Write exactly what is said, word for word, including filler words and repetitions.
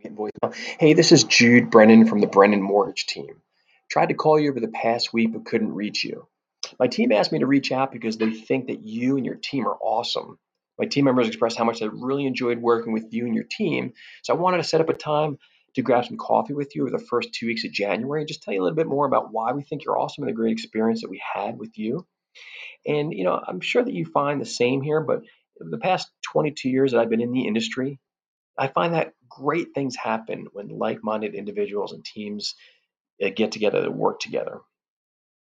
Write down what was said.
Voicemail. Hey, this is Jude Brennan from the Brennan Mortgage team. Tried to call you over the past week but couldn't reach you. My team asked me to reach out because they think that you and your team are awesome. My team members expressed how much they really enjoyed working with you and your team. So I wanted to set up a time to grab some coffee with you over the first two weeks of January and just tell you a little bit more about why we think you're awesome and the great experience that we had with you. And, you know, I'm sure that you find the same here, but the past twenty-two years that I've been in the industry, I find that great things happen when like-minded individuals and teams uh, get together to work together.